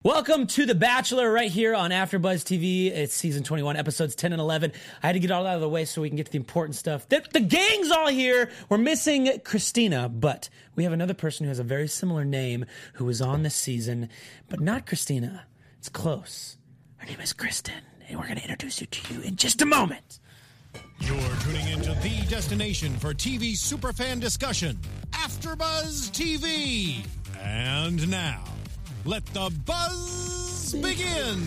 Welcome to The Bachelor right here on AfterBuzz TV. It's season 21, episodes 10 and 11. I had to get all out of the way so we can get to the important stuff. The gang's all here. We're missing Christina, but we have another person who has a very similar name who was on this season, but not Christina. It's close. Her name is Kristen, and we're going to introduce you to you in just a moment. You're tuning into the destination for TV superfan discussion, AfterBuzz TV. And now, let the buzz begin.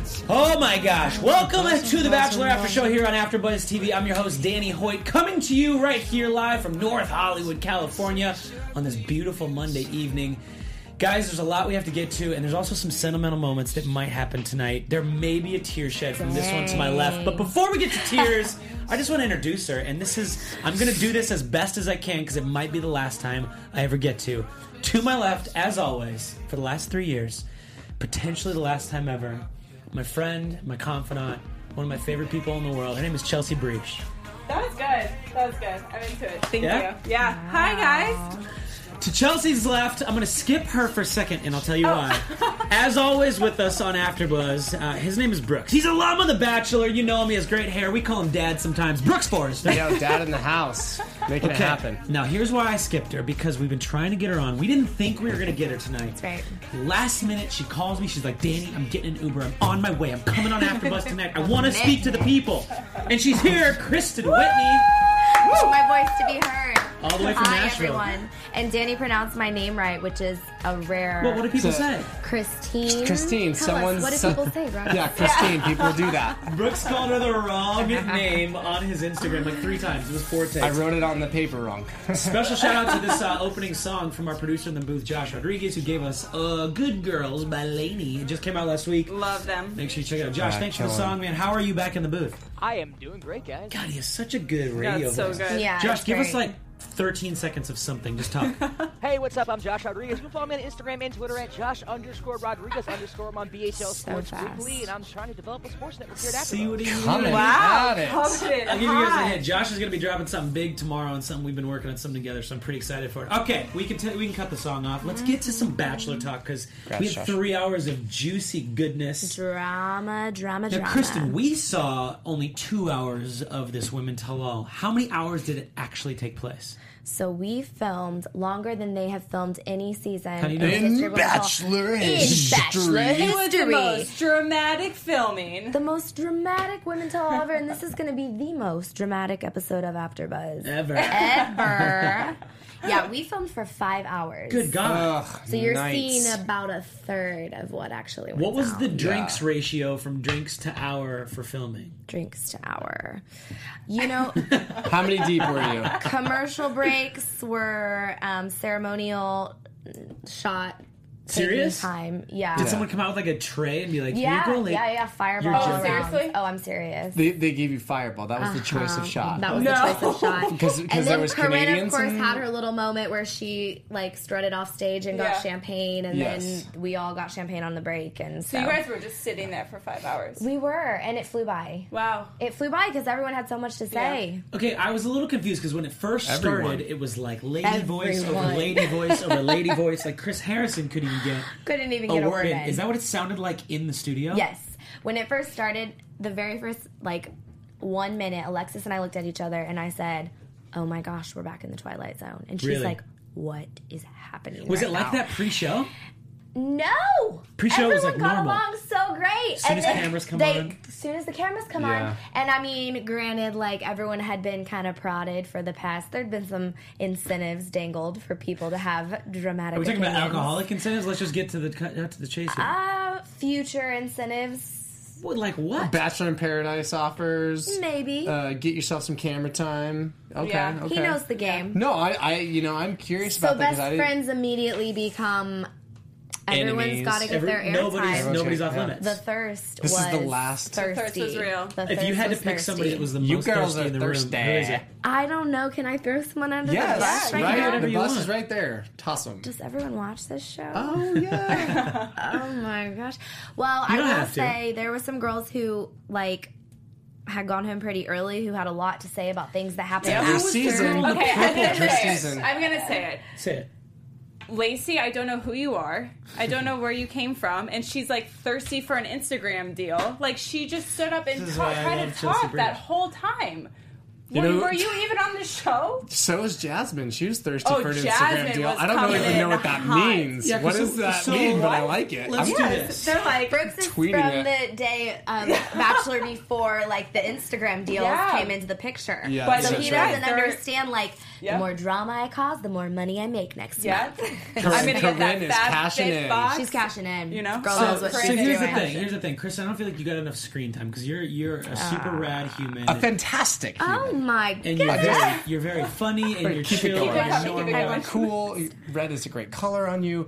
Oh my gosh. Welcome to the Bachelor After Show here on AfterBuzz TV. I'm your host, Danny Hoyt, coming to you right here live from North Hollywood, California on this beautiful Monday evening. Guys, there's a lot we have to get to, and there's also some sentimental moments that might happen tonight. There may be a tear shed from this one to my left, but before we get to tears, I just want to introduce her, and I'm going to do this as best as I can because it might be the last time I ever get to. To my left, as always, for the last 3 years, potentially the last time ever, my friend, my confidant, one of my favorite people in the world. Her name is Chelsea Breach. That was good. I'm into it. Thank Yeah? you. Yeah. Wow. Hi, guys. To Chelsea's left, I'm going to skip her for a second, and I'll tell you why. As always with us on AfterBuzz, his name is Brooks. He's a alum of The Bachelor. You know him. He has great hair. We call him Dad sometimes. Brooks Forrester. Yo, Dad in the house. Making it happen. Now, here's why I skipped her, because we've been trying to get her on. We didn't think we were going to get her tonight. That's right. Last minute, she calls me. She's like, Danny, I'm getting an Uber. I'm on my way. I'm coming on AfterBuzz tonight. I want to speak to the people. And she's here, Kristen Whitney. Woo! My voice to be heard. All the way from Hi, Nashville. everyone. And Danny pronounced my name right, which is a rare. Well, what do people say? Christine. Christine, Tell someone's. us, what do people say, bro? Yeah, Christine. People do that. Brooks called her the wrong name on his Instagram like 3 times. It was 4 takes. I wrote it on the paper wrong. Special shout out to this opening song from our producer in the booth, Josh Rodriguez, who gave us Good Girls by Lainey. It just came out last week. Love them. Make sure you check it out. Josh, Yeah, thanks for the killing. song, man. How are you back in the booth? I am doing great, guys. God, he has such a good radio That's so voice. good. Yeah. Josh, it's give us great. like 13 seconds of something. Just talk. Hey, what's up? I'm Josh Rodriguez. You can follow me on Instagram and Twitter at Josh_Rodriguez_ I'm on BHL So Sports fast. Weekly, and I'm trying to develop a sports network here at See what he means? Coming Wow. at it. Confident. I'll give you guys a Hot. hint. Josh is going to be dropping something big tomorrow and something we've been working on something together, so I'm pretty excited for it. Okay, we can cut the song off. Let's get to some Bachelor talk because we had Josh. 3 hours of juicy goodness. Drama. Now, Kristen, we saw only 2 hours of this Women Tell All. How many hours did it actually take place? So we filmed longer than they have filmed any season How do you know? the In history of Women Tell All. Bachelor In history. Bachelor It was the history. most dramatic filming. The most dramatic Women Tell All ever, and this is going to be the most dramatic episode of AfterBuzz Ever. ever. Yeah, we filmed for 5 hours. Good God. Ugh, So you're nice. seeing about a third of what actually went What was the down. drinks ratio from drinks to hour for filming? Drinks to hour? You know, How many deep were you? commercial breaks were ceremonial shot. taking Serious? time. Yeah. Did someone come out with like a tray and be like, here Yeah, you go, like, yeah, fireball You're around. joking. Seriously? Oh, I'm serious. They gave you Fireball. That was the choice of shot. That was No. the choice of shot. Because And there then was Corinne, of Canadians course, in- had her little moment where she like strutted off stage and got Yeah. champagne, and Yes. then we all got champagne on the break, and so So you guys were just sitting there for 5 hours. we were, and it flew by. Wow. It flew by because everyone had so much to say. Okay, I was a little confused because when it first Everyone. started, it was like lady voice over Everyone. lady voice over lady voice. Like Chris Harrison couldn't even get Couldn't even a get a word word in. in. Is that what it sounded like in the studio? Yes. When it first started, the very first, 1 minute, Alexis and I looked at each other and I said, oh my gosh, we're back in the Twilight Zone. And she's Really? like, what is happening Was right it like now? that pre-show? No! Pre-show was, Everyone like, got normal. along so great. As soon as then cameras come on. As soon as the cameras come Yeah. on. And I mean, granted, everyone had been kind of prodded for the past. There'd been some incentives dangled for people to have dramatic Are we talking about opinions. alcoholic incentives? Let's just get to the chase here. Future incentives. What, like what? Bachelor in Paradise offers. Maybe. Get yourself some camera time. Okay. Yeah. Okay. He knows the game. No, I'm curious So about that best because I didn't. friends immediately become. Everyone's Enemies. got to get their airtime. Nobody's off Yeah. limits. The thirst This was is the last- thirsty. The thirst was real. The if you thirst had to was pick somebody thirsty. that was the You most girls thirsty are in the room, thirsty. who is it? I don't know. Can I throw someone under the Yes, bus right. right now? Whatever The you bus want. is right there. Toss them. Does everyone watch this show? Oh yeah. Oh my gosh. Well, You I don't will have to. say there were some girls who had gone home pretty early who had a lot to say about things that happened Yeah. after. This season. Okay, I'm gonna This say season. it. I'm gonna say it. Say it. Lacey, I don't know who you are. I don't know where you came from. And she's like thirsty for an Instagram deal. Like she just stood up and This is why I tried love to Chelsea talk Bridge. that whole time. You know- Were you even on the show? So is Jasmine. She was thirsty Oh, for an Jasmine Instagram deal. was I don't coming even in know what that hot. means. Yeah, What 'cause does that so mean? But I what? like it. Let's I'm do gonna- this. They're like, Brooks is Tweeting from it. the day Bachelor before, like the Instagram deals Yeah. came into the picture. Yeah, But so that's he right. doesn't They're- understand like Yeah. the more drama I cause, the more money I make next yeah. month. I'm gonna get that Corinne is fat cashing fit in. box. She's cashing in. You know? girl So- knows what so she's here's the doing. thing. Here's the thing, Chris. I don't feel like you got enough screen time because you're a super rad human. A fantastic Oh human. my and god! you're very funny and you're Keep it chill going. and Keep it normal. going. Cool. Red is a great color on you.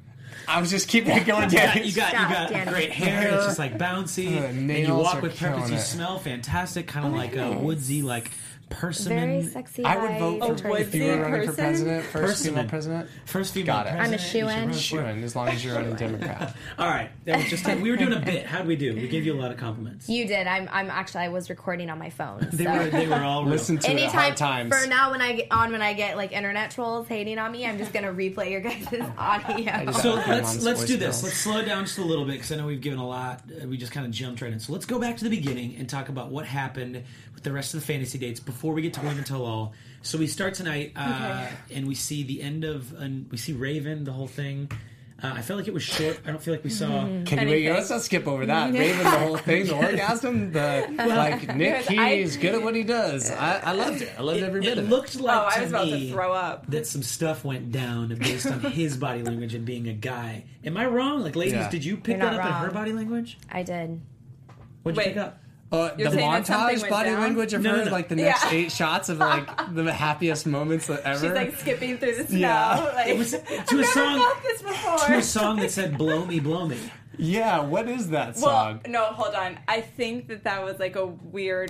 I was just keeping it going. You Danny. got Danny. great hair. It's just like bouncy, and you nails walk are with purpose. killing You it. smell fantastic, kind of like a Nice. woodsy, like persimmon. Very sexy. I would vote eyes. for would if you were be running for person? president, first female Persimmon. president. First female Got it. president. I'm a shoo-in. You should run for Sure, it. and as long as you're running Democrat. All right, that was just we were doing a bit. How'd we do? We gave you a lot of compliments. You did. I'm actually. I was recording on my phone. They so. were all real. Listen to it at Anytime hard times. for now, when I get like internet trolls hating on me, I'm just gonna replay your guys' audio. just- So My let's mom's do this. voicemails. Let's slow it down just a little bit because I know we've given a lot. We just kind of jumped right in. So let's go back to the beginning and talk about what happened with the rest of the fantasy dates before we get to Women Tell All. So we start tonight and we see the end of and we see Raven, the whole thing. I felt like it was short. I don't feel like we saw. Can you wait? Anything. Let's not skip over that. Raven, the whole thing, the orgasm, like Nick Because I- Key is good at what he does. I loved it. I loved every bit It of it. looked like Oh, I to was about me to throw up. that some stuff went down based on his body language and being a guy. Am I wrong? Like, ladies, Yeah. did you pick You're that not up in her wrong. body language? I did. What'd you Wait. pick up? The You're saying that something montage went body down? language of No, her, no. like the next Yeah. 8 shots of like the happiest moments ever. She's like skipping through the snow. Yeah. Like, It was to I've a never song. felt this before. To a song that said "Blow me, blow me." Yeah, what is that Well, song? no, hold on. I think that was like a weird.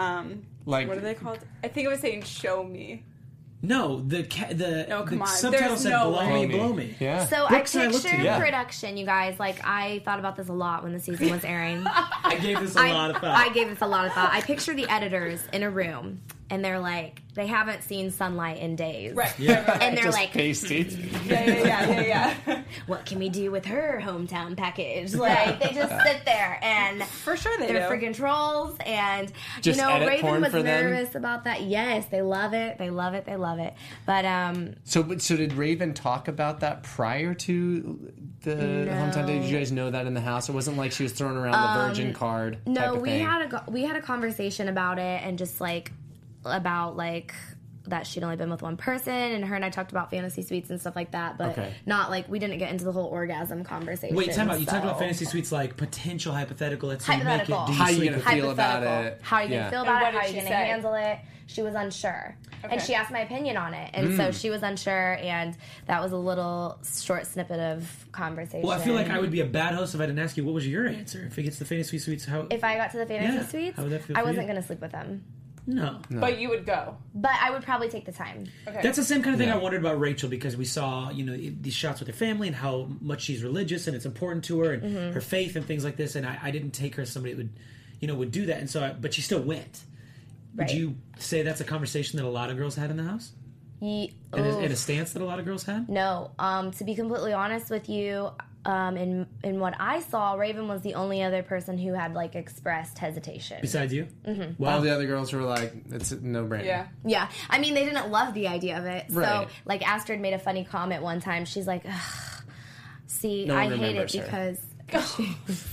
Like- what are they called? I think it was saying "Show Me." No, the No, come the on. subtitle There's said no "Blow way. me, blow me." Yeah. So Brooks and I I looked pictured together. production, you guys. Like I thought about this a lot when the season was airing. I gave this a lot of thought. I gave this a lot of thought. I picture the editors in a room, and they're like, they haven't seen sunlight in days. Right. Yeah. Right, right, And they're Just like, pasty. yeah. what can we do with her hometown package? Like, they just sit there and For sure they they're do. freaking trolls. And, Just edit Raven porn was for them? nervous about that. Yes, they love it. They love it. They love it. But, So did Raven talk about that prior to the hometown date? Did you guys know that in the house? It wasn't like she was throwing around the virgin card. type no, of we thing. had a conversation about it and just like about like that she'd only been with one person, and her and I talked about fantasy suites and stuff like that, but Okay. not like we didn't get into the whole orgasm conversation. Wait, time out. You so- talked about fantasy suites like potential hypothetical. Let's say you make it. Hypothetical. Do you How you sleep gonna with it? feel about Hypothetical. it? How are you Yeah. gonna feel And about what it? How are did you she gonna say? handle it? She was unsure, and Okay. she asked my opinion on it, and so she was unsure, and that was a little short snippet of conversation. Well, I feel like I would be a bad host if I didn't ask you what was your answer. If it gets the fantasy suites, how? If I got to the fantasy Yeah. suites, How would that feel I for wasn't you? gonna sleep with them, No. But you would go. but I would probably take the time. Okay. That's the same kind of thing Yeah. I wondered about Rachel because we saw, these shots with her family and how much she's religious and it's important to her and Mm-hmm. her faith and things like this. And I didn't take her as somebody that would do that. And so, but she still went. Would Right. you say that's a conversation that a lot of girls had in the house? And a stance that a lot of girls had? No, to be completely honest with you, in what I saw, Raven was the only other person who had like expressed hesitation. Besides you? Mm-hmm. All Wow. the other girls were like, it's a no-brainer. Yeah. Yeah, I mean they didn't love the idea of it. So Right. like Astrid made a funny comment one time. She's like, ugh, "See, No I one hate it remembers her. because."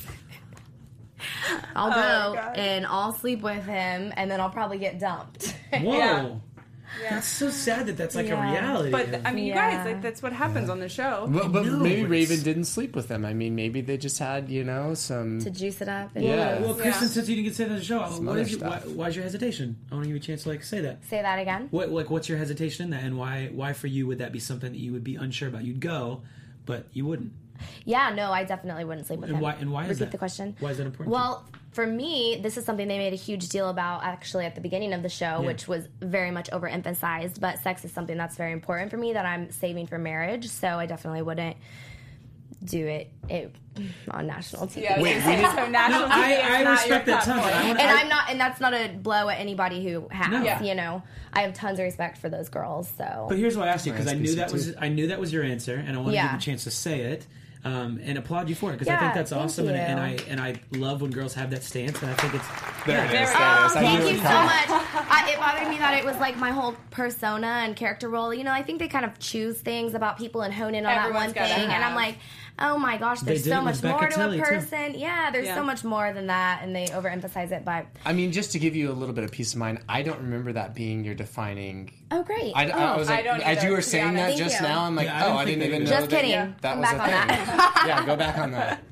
I'll Oh, go God. and I'll sleep with him, and then I'll probably get dumped. Whoa. Yeah. That's so sad that that's like a Yeah. reality. But I mean, you guys, Yeah. like that's what happens on the show. But No, maybe but Raven it's- didn't sleep with them. I mean, maybe they just had, some... to juice it up and Yeah. well, Kristen, Yeah. since you didn't get to say that on the show, what other is your, stuff. why's your hesitation? I want to give you a chance to say that. say that again. What's your hesitation in that, and why for you would that be something that you would be unsure about? You'd go, but you wouldn't. Yeah, no, I definitely wouldn't sleep with And him. why is Repeat that? the question. Why is that important? Well, for me, this is something they made a huge deal about actually at the beginning of the show, which was very much overemphasized. But sex is something that's very important for me that I'm saving for marriage. So I definitely wouldn't do it on national TV. Yeah, Wait, so national TV is I not respect your that ton. platform. But And and that's not a blow at anybody who has. No. Yeah. You know, I have tons of respect for those girls. So, But here's why I asked you, because I knew SBC that was your answer, and I wanted to give you a chance to say it. And applaud you for it, because I think that's thank awesome, you. and I love when girls have that stance, and I think it's There it is. Oh, There it thank is. you so much. It bothered me that it was like my whole persona and character role. You know, I think they kind of choose things about people and hone in on Everyone's that one gotta thing. And I'm have- like, oh my gosh, there's They did so it much with more Becca to Tilley, a too. person. Yeah, there's Yeah. so much more than that, and they overemphasize it. But I mean, just to give you a little bit of peace of mind, I don't remember that being your defining. oh, great. I was like, I don't as either, you were to be saying that honest. just Thank you. now, I'm like, Yeah, I don't I think didn't they even do know Just that. kidding. That Come was back a on thing. that. Yeah, go back on that.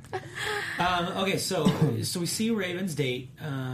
Okay, so we see Raven's date,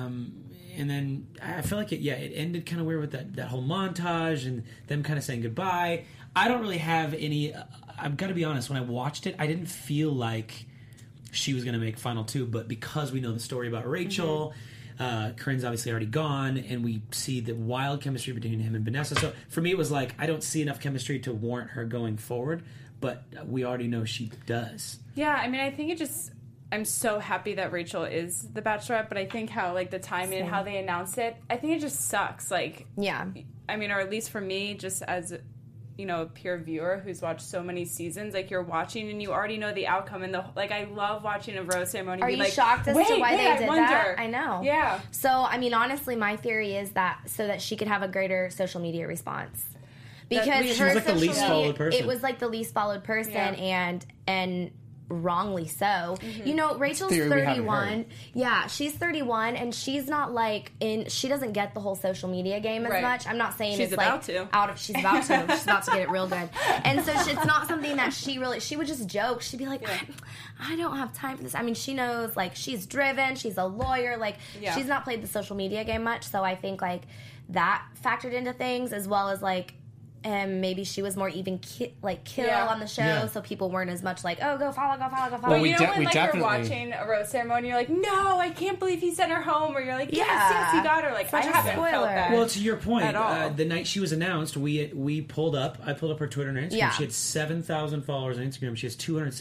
and then I feel like it ended kind of weird with that whole montage and them kind of saying goodbye. I don't really have any. I've got to be honest. When I watched it, I didn't feel like she was going to make final two, but because we know the story about Rachel. Corinne's obviously already gone, and we see the wild chemistry between him and Vanessa. So for me, it was like, I don't see enough chemistry to warrant her going forward, but we already know she does. Yeah, I mean, I think it just... I'm so happy that Rachel is the Bachelorette, but I think how, like, the timing and how they announced it, I think it just sucks. Like, Yeah. I mean, or at least for me, just as, you know, a pure viewer who's watched so many seasons, like, you're watching and you already know the outcome. And, I love watching a rose ceremony. Are be you like, shocked as to wait, why they I did wonder. that? I know. Yeah. So, I mean, honestly, my theory is that so that she could have a greater social media response. Because She her was like the social least media, followed person. it was like the least followed person, Yeah. and wrongly so. You know, Rachel's Theory we haven't 31. heard. Yeah, she's 31, and she's not like she doesn't get the whole social media game as Right. much. I'm not saying She's it's about like to. out of. She's about to. She's about to get it real good. And so it's not something that she would just joke. She'd be like, I don't have time for this. I mean, she knows, like, she's driven. She's a lawyer. Like, Yeah. she's not played the social media game much. So I think, like, that factored into things, as well as, like, maybe she was more even kill Yeah. on the show, Yeah. so people weren't as much like, oh, go follow. But Well, we you know when, we like, you're definitely- watching a rose ceremony, you're like, no, I can't believe he sent her home. Or you're like, yes, Yeah. yes, he got her. Like, Such I a haven't felt spoiler. that. Well, to your point, At all. the night she was announced, we pulled up. I pulled up her Twitter and Instagram. Yeah. She had 7,000 followers on Instagram. She has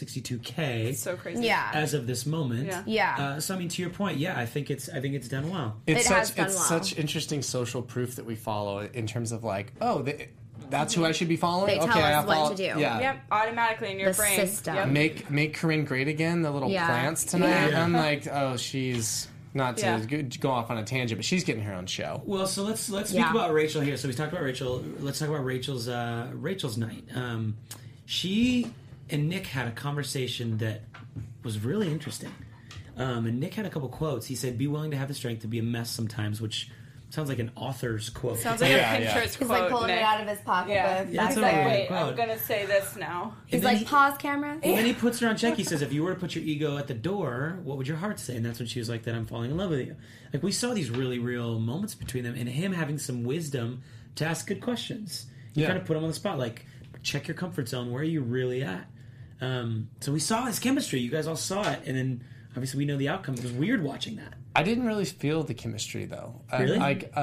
262K It's so crazy. Yeah. as of this moment. Yeah. Yeah. So I mean, to your point, yeah, I think it's done well. It's It has such done it's well. such interesting social proof that we follow in terms of like, that's who I should be following. They tell okay, us I what follow, to do. Yeah. Yep, automatically in your The brain. system. Yep. Make Corinne great again. The little Yeah. plants tonight. Yeah. I'm like, oh, she's not to Yeah. go off on a tangent, but she's getting her own show. Well, so let's speak Yeah. about Rachel here. So we talked about Rachel. Let's talk about Rachel's night. She and Nick had a conversation that was really interesting. And Nick had a couple quotes. He said, "Be willing to have the strength to be a mess sometimes," which sounds like an author's quote. Sounds like Yeah, a yeah. Pinterest He's quote. like pulling Nick. it out of his pocketbook. Yeah, Yeah, he's it's like, a wait, quote. I'm gonna say this now. He's then like, he- pause camera. And then he puts her on check. He says, "If you were to put your ego at the door, what would your heart say?" And that's when she was like, "That I'm falling in love with you." Like, we saw these really real moments between them, and him having some wisdom to ask good questions. You Yeah. kind of put him on the spot, like, check your comfort zone. Where are you really at? So we saw his chemistry. You guys all saw it, and then obviously we know the outcome. It was weird watching that. I didn't really feel the chemistry though. Really?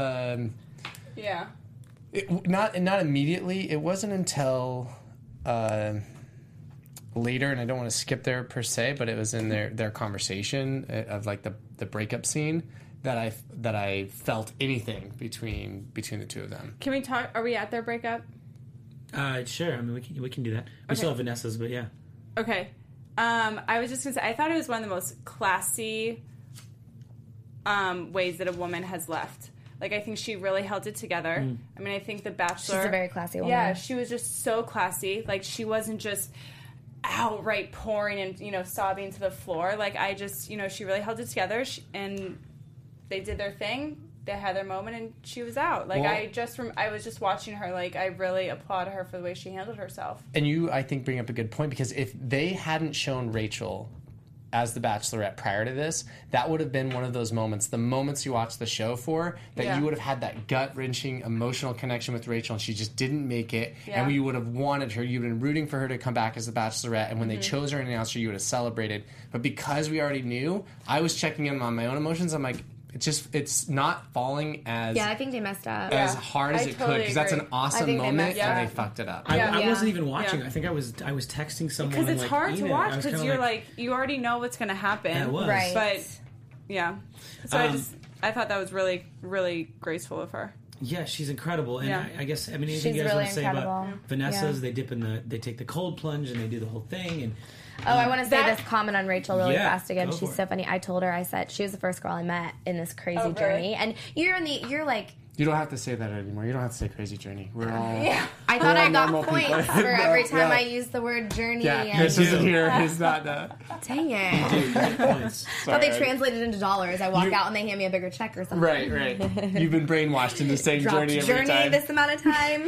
Yeah. Not immediately. It wasn't until later, and I don't want to skip there per se, but it was in their conversation of like the breakup scene that I felt anything between the two of them. Can we talk? Are we at their breakup? Sure. I mean, we can do that. We still have Vanessa's, but yeah. Okay. I was just gonna say, I thought it was one of the most classy ways that a woman has left. Like, I think she really held it together. I mean, I think The Bachelor... She's a very classy woman. Yeah, she was just so classy. Like, she wasn't just outright pouring and, sobbing to the floor. Like, I just, she really held it together. And they did their thing. They had their moment, and she was out. Like, Well- I was just watching her. Like, I really applaud her for the way she handled herself. And you, I think, bring up a good point, because if they hadn't shown Rachel as the Bachelorette prior to this, that would have been one of those moments, the moments you watch the show for, that Yeah. you would have had that gut-wrenching emotional connection with Rachel, and she just didn't make it, Yeah. and you would have wanted her, you'd been rooting for her to come back as the Bachelorette, and when they chose her and announced her, you would have celebrated. But because we already knew, I was checking in on my own emotions. I'm like, it's not falling as Yeah, I think they messed up. as hard as I it totally could, because that's an agree. I awesome think they moment, messed and up. they fucked it up. I Yeah. wasn't even watching. Yeah. I think I was texting someone. Because it's and, hard to Enid. watch I was because kinda you're like, you already know what's going to happen. Yeah, it was. Right. But, yeah. So Um, I thought that was really, really graceful of her. Yeah, she's incredible, and Yeah. I guess anything She's you guys really want to say about incredible. Vanessa's? Yeah. They take the cold plunge and they do the whole thing, and Oh, I want to say that- this comment on Rachel really Yeah, fast again. go She's for so it. funny. I told her, I said, she was the first girl I met in this crazy Oh, really? journey. And you're like, You don't have to say that anymore. You don't have to say crazy journey. We're all I thought I got normal points people. for every time Yeah. I use the word journey. yeah. and, Chris isn't here. He's not. dang it. I points. thought they Sorry. translated into dollars. I walk You- out and they hand me a bigger check or something. Right. You've been brainwashed into saying Dropped journey every time. this amount of time.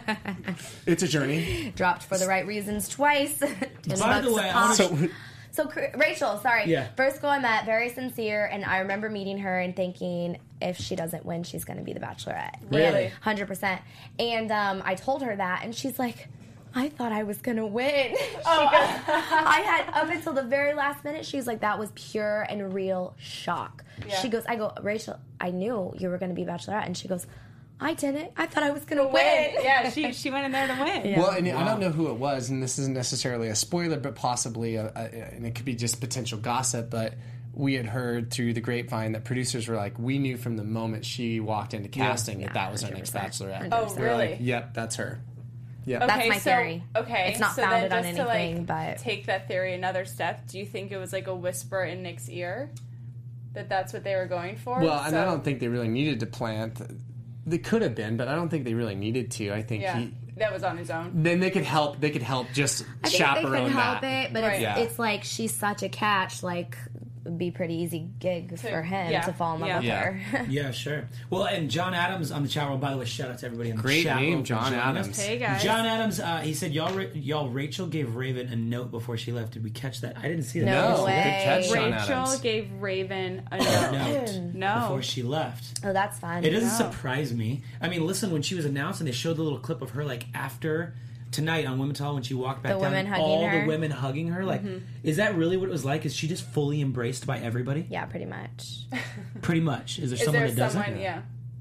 It's a journey. Dropped for the right reasons twice. In By the bucks way, a I wanna pop. So So Rachel, sorry. Yeah. First girl I met, very sincere, and I remember meeting her and thinking, if she doesn't win, she's going to be the Bachelorette. Really? 100%. And I told her that, and she's like, I thought I was going to win. Oh. She goes, I had, up until the very last minute, she's like, that was pure and real shock. Yeah. She goes, I go, Rachel, I knew you were going to be Bachelorette. And she goes, I didn't. I thought I was going to win. Yeah, she went in there to win. Well, and I don't know who it was, and this isn't necessarily a spoiler, but possibly, and it could be just potential gossip, but we had heard through the grapevine that producers were like, we knew from the moment she walked into casting that was our next 100%. Bachelorette. Oh, They were really? like, yep, that's her. Yep. Okay, That's my theory. Okay, It's not so founded then on just to, anything, but- take that theory another step. Do you think it was like a whisper in Nick's ear that that's what they were going for? Well, and So- I don't think they really needed to plant. They could have been, but I don't think they really needed to. I think Yeah, that was on his own. then they could help. They could help just I think chaperone they can help that. it, but Right. Yeah. it's like she's such a catch. Like, it'd be a pretty easy gig for him yeah, to fall in love yeah. with Yeah. her. Yeah, sure. Well, and John Adams on the chat room. By the way, shout out to everybody on the Great chat name, room for John joining us. Adams. Hey guys. John Adams, he said, y'all, Rachel gave Raven a note before she left. Did we catch that? I didn't see that. No No, way. good catch, John Rachel Adams. gave Raven a note. Note No. before she left. Oh, that's fun. It doesn't No. surprise me. I mean, listen, when she was announced and they showed the little clip of her, like, after tonight on Women's Hall when she walked back The down, women hugging all her. the women hugging her. Like, is that really what it was like? Is she just fully embraced by everybody? Yeah, pretty much. Pretty much. Is there Is someone there that doesn't? someone? Yeah.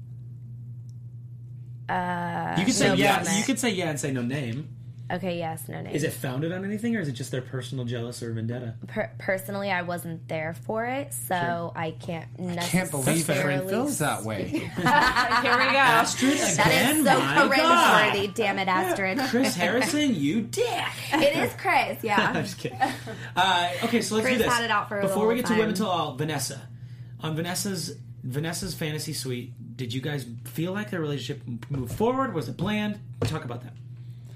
You could say No yeah. comment. You could say yeah and say no name. Okay, yes, no name. Is it founded on anything, or is it just their personal jealous or vendetta? Personally, I wasn't there for it, so I can't necessarily. I can't believe That's fair. Corinne feels that way. Here we go. Astrid That again? is so My cringe-worthy. God. Damn it, Astrid. Chris Harrison, you dick. It is Chris, I'm yeah. just kidding. Okay, so let's Chris do this. had it out for a Before we little get time. to Women Till All, Vanessa. On Vanessa's fantasy suite, did you guys feel like their relationship moved forward? Was it planned? Talk about that.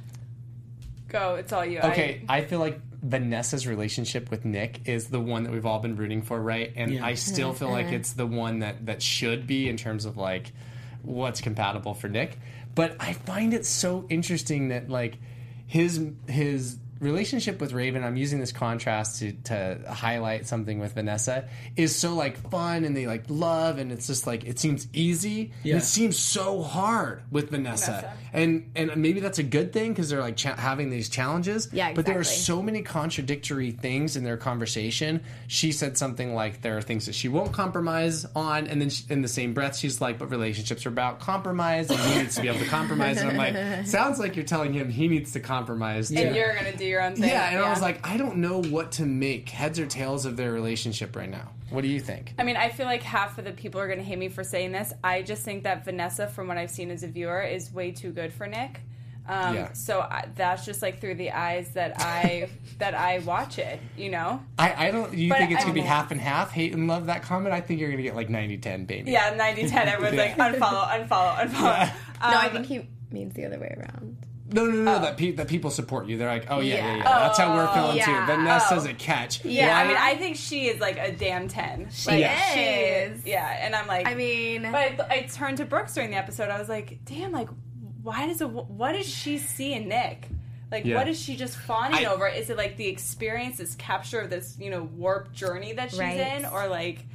Go. It's all you. Okay, I feel like Vanessa's relationship with Nick is the one that we've all been rooting for, right? And Yeah. I still feel like it's the one that should be in terms of like what's compatible for Nick. But I find it so interesting that like his relationship with Raven, I'm using this contrast to highlight something with Vanessa, is so like fun and they like love and it's just like it seems easy. Yeah. And it seems so hard with Vanessa. And maybe that's a good thing because they're like having these challenges. Yeah, But there are exactly. so many contradictory things in their conversation. She said something like there are things that she won't compromise on, and then in the same breath she's like, but relationships are about compromise and he needs to be able to compromise. And I'm like, sounds like you're telling him he needs to compromise too. And you're gonna do your own thing. Yeah, and I was like, I don't know what to make heads or tails of their relationship right now. What do you think? I mean, I feel like half of the people are going to hate me for saying this. I just think that Vanessa, from what I've seen as a viewer, is way too good for Nick. Yeah. So that's just like through the eyes that I watch it. You know. I don't. You But think it's I gonna be mean- half and half? Hate and love that comment. I think you're gonna get like 90-10, baby. Yeah, 90-10. Everyone's like unfollow. No, I think he means the other way around. No. That people support you. They're like, oh yeah. That's how we're feeling yeah. too. Vanessa's a catch. Yeah, Why- I mean, I think she is like a damn 10. She Like, is. Yeah, and I'm like, I mean, but I turned to Brooks during the episode. I was like, damn, like, what does she see in Nick? Like, Yeah. what is she just fawning over? Is it like the experience, this capture of this, warped journey that she's Right. in, or like,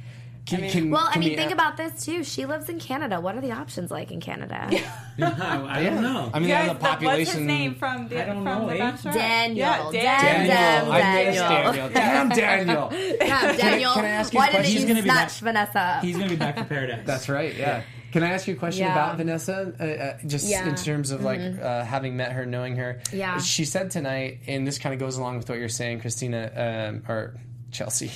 Think about this too. She lives in Canada. What are the options like in Canada? I don't know. I mean, Guys, the population. what's his name from the I don't from know, The eh? Bachelor? Daniel. Daniel. I miss Daniel. Daniel. Damn, Daniel. Yeah, Daniel. Can I ask you a Why didn't question? He's gonna you be snatch Vanessa up? He's going to be back to paradise. That's right. Yeah. Can I ask you a question Yeah. about Vanessa? Just Yeah. in terms of having met her, knowing her. Yeah. She said tonight, and this kind of goes along with what you're saying, Christina, or Chelsea.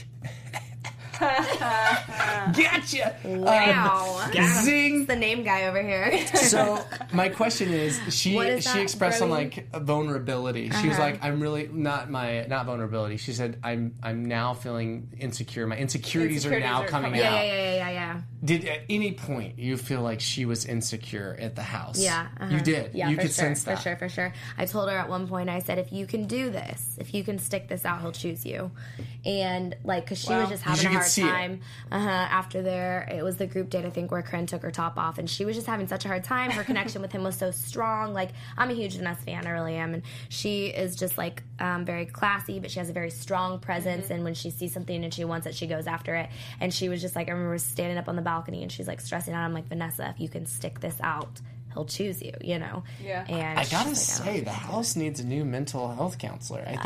Gotcha. Wow. Zing. The name guy over here. So my question is, she What is that, expressed some Brody? like vulnerability. She was like, I'm really not vulnerability. She said, I'm now feeling insecure. My insecurities are now coming out. Yeah. Did at any point you feel like she was insecure at the house? Yeah. You did. Yeah, you for could sure, sense that. For sure. I told her at one point, I said, if you can do this, if you can stick this out, he'll choose you. And like, because she was just having a you could hard see it. time. After it was the group date, I think, where Corinne took her top off, and she was just having such a hard time. Her connection with him was so strong. Like, I'm a huge Vanessa fan, I really am, and she is just like very classy, but she has a very strong presence. And when she sees something and she wants it, she goes after it. And she was just like, I remember standing up on the balcony, and she's like stressing out. I'm like, Vanessa, if you can stick this out, he'll choose you, you know? Yeah. And I gotta she's like, say, the house needs a new mental health counselor. I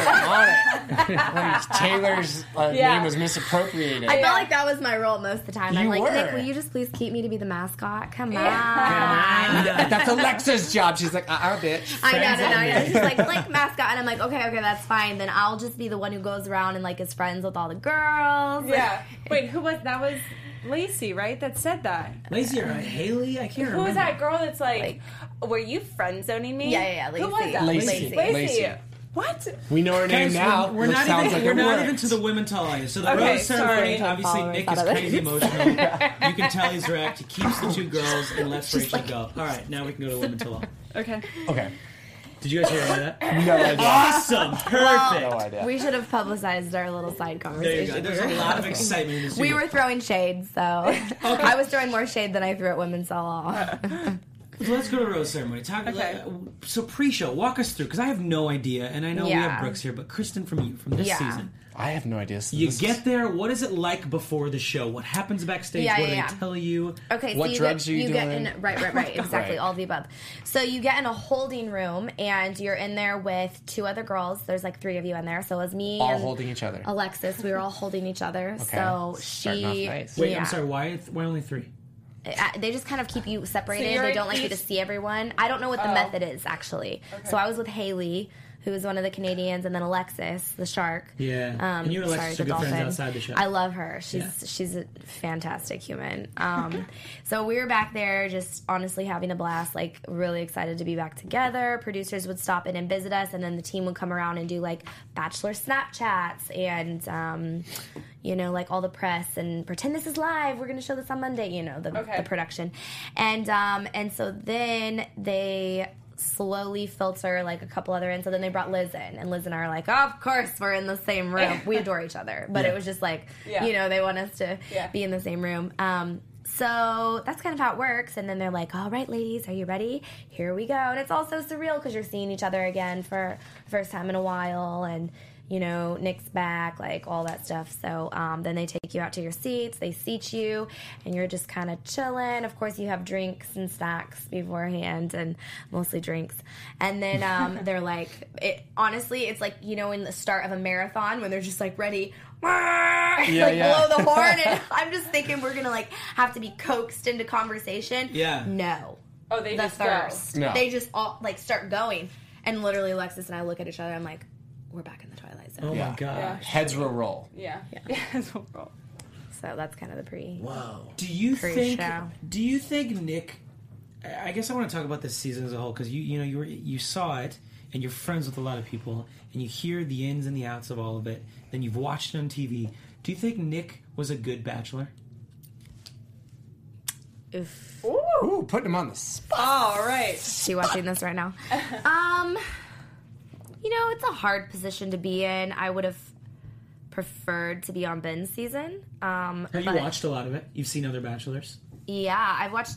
think you were on it. Like, Taylor's name was misappropriated. I felt like that was my role most of the time. I'm You like, were. Nick, will you just please keep me to be the mascot? Come on. That's Alexa's job. She's like, bitch. I know. She's like mascot. And I'm like, okay, that's fine. Then I'll just be the one who goes around and like is friends with all the girls. Yeah. Wait, who was that? Was Lacey, right? That said that. Lacey or Haley? I can't remember. Who was that girl that's like, were you friend zoning me? Yeah, Lacey. Who was that? Lacey. Lacey. What? We know her name Guys, now. we're which not sounds even like we're it not worked. even to the women tell audience. So the Okay, rose ceremony, sorry. obviously Followers Nick out is of it. crazy emotional. You can tell he's wrecked. He keeps the two girls and lets Rachel go. All right, now we can go to women tell all. Okay. Okay. Did you guys hear any of that? No idea. Awesome, perfect. No idea. We should have publicized our little side There you conversation. go. There's a lot of excitement in this. We studio. were throwing shade, so I was throwing more shade than I threw at Women's Tell All. So let's go to rose ceremony. Okay. So pre-show, walk us through because I have no idea, and I know we Yeah. have Brooks here, but Kristen, from this Yeah. season, I have no idea. So you this get there. What is it like before the show? What happens backstage? Yeah, what do yeah. they tell you? Okay, What so drugs are you get doing? in right, exactly, Right. all of the above. So you get in a holding room, and you're in there with two other girls. There's like three of you in there. So it was me all and holding each other. Alexis. We were all holding each other. So Starting off she, nice. Wait, yeah. I'm sorry. Why only three? They just kind of keep you separated. So you're They don't like you each- to see everyone. I don't know what the method is actually. So I was with Haley, who was one of the Canadians, and then Alexis, the shark. Yeah. And you and Alexis sorry, are the good friends dolphin. outside the show. I love her. She's Yeah. she's a fantastic human. So we were back there, just honestly having a blast. Like really excited to be back together. Producers would stop in and visit us, and then the team would come around and do like Bachelor Snapchats and. Like all the press and pretend this is live. We're going to show this on Monday. The production, and so then they slowly filter like a couple other in. So then they brought Liz in, and Liz and I are like, oh, of course we're in the same room. We adore each other, but it was just like, they want us to be in the same room. So that's kind of how it works. And then they're like, all right, ladies, are you ready? Here we go. And it's all so surreal because you're seeing each other again for the first time in a while. And, Nick's back, like all that stuff. So then they take you out to your seats. They seat you, and you're just kind of chilling. Of course, you have drinks and snacks beforehand, and mostly drinks. And then they're like, honestly, it's like, in the start of a marathon when they're just like ready. Blow the horn, and I'm just thinking we're gonna like have to be coaxed into conversation. Yeah. No. Oh, they The just thirst. No. They just all like start going, and literally Alexis and I look at each other. I'm like, we're back in the Twilight Zone. Oh Yeah. my gosh. Heads will roll. Yeah. So that's kind of the pre. Whoa. Do you Pre-show. think Nick? I guess I want to talk about this season as a whole because you saw it and you're friends with a lot of people and you hear the ins and the outs of all of it. Then you've watched it on TV. Do you think Nick was a good bachelor? Oof. Ooh, putting him on the spot. All right. Is she watching this right now? It's a hard position to be in. I would have preferred to be on Ben's season. Have you watched a lot of it? You've seen other bachelors? Yeah, I've watched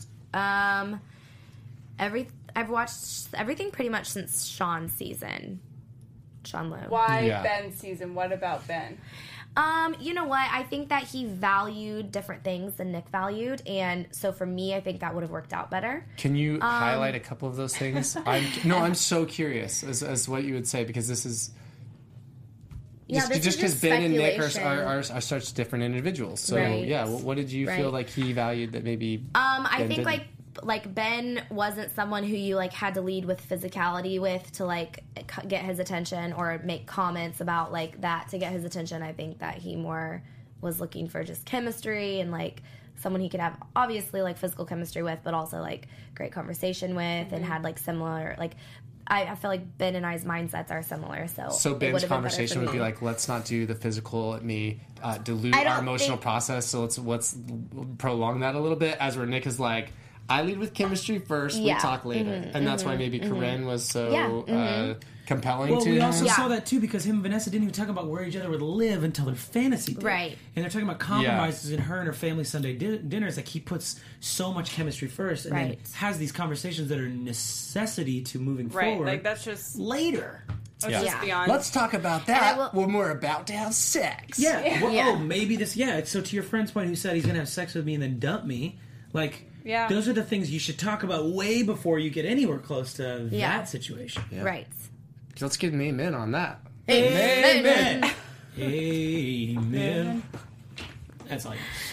I've watched everything pretty much since Sean's season. Sean Lowe. Why Yeah. Ben's season? What about Ben? You know what? I think that he valued different things than Nick valued, and so for me, I think that would have worked out better. Can you highlight a couple of those things? I'm so curious as what you would say, because this is just because Ben and Nick are such different individuals. So Right. yeah, what did you feel like he valued that maybe? I Ben think didn't? like Ben wasn't someone who you like had to lead with physicality with to like get his attention or make comments about like that to get his attention. I think that he more was looking for just chemistry and like someone he could have obviously like physical chemistry with, but also like great conversation with, and had like similar like. I feel like Ben and I's mindsets are similar, So Ben's conversation would be like, let's not do the physical at me, dilute our emotional process, so let's prolong that a little bit, as where Nick is like, I lead with chemistry first, we talk later. And that's why maybe Corinne was so compelling Well, to we him. also saw that too because him and Vanessa didn't even talk about where each other would live until their fantasy date. Right. And they're talking about compromises in her and her family Sunday dinners. Like he puts so much chemistry first and then has these conversations that are a necessity to moving forward. Like that's just later. just beyond. Let's talk about that when we're about to have sex. Yeah. Well, oh, maybe this. Yeah. So to your friend's point, who said he's gonna have sex with me and then dump me, like. Yeah. Those are the things you should talk about way before you get anywhere close to that situation. Right. Let's get an amen on that. Amen. Amen. That's all.